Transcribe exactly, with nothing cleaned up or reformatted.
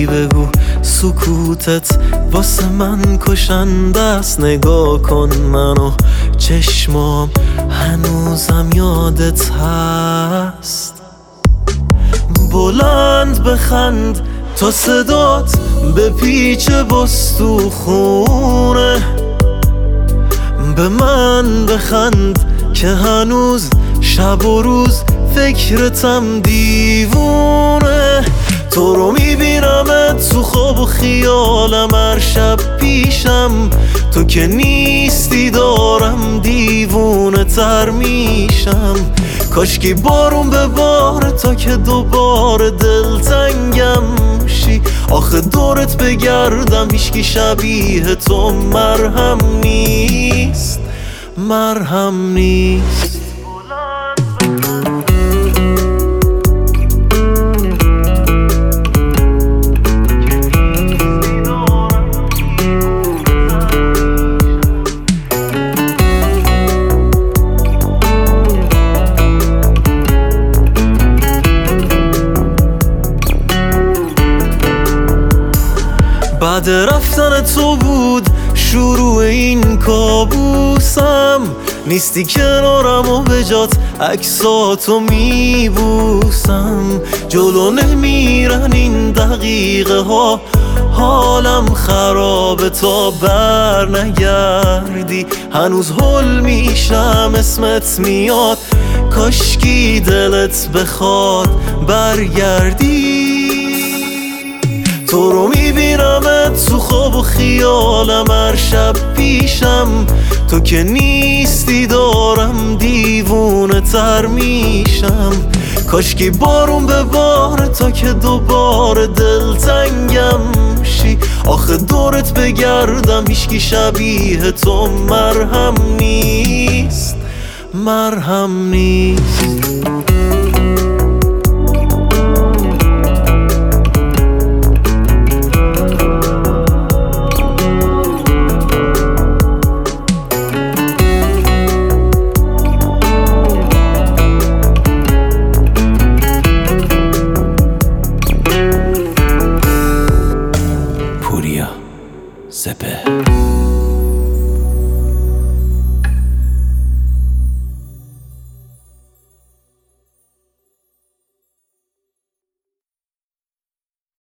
چی بگو سکوتت واسه من کشنده است. نگاه کن منو چشمام هنوزم یادت هست. بلند بخند تا صدات به پیچ بستو خونه. به من بخند که هنوز شب و روز فکرتم دیوونه. تو رو میبینمت تو خواب و خیالم هر شب پیشم. تو که نیستی دارم دیوونه تر میشم. کاشکی بارون به بار تا که دوباره دلتنگم شی. آخه دورت بگردم هیچکی شبیه تو مرهم نیست، مرهم نیست. بعد رفتن تو بود شروع این کابوسم. نیستی کنارم و به جات عکساتو میبوسم. جلو نمیرن این دقیقه ها، حالم خرابه تا بر نگردی. هنوز هل میشم اسمت میاد، کاشکی دلت بخواد برگردی. تو رو میبینمت تو خواب و خیالم هر شب پیشم. تو که نیستی دارم دیوونه تر میشم. کاشکی بارون به بار تا که دوباره دلتنگم شی. آخه دورت بگردم هیچکی شبیه تو مرهم نیست، مرهم نیست.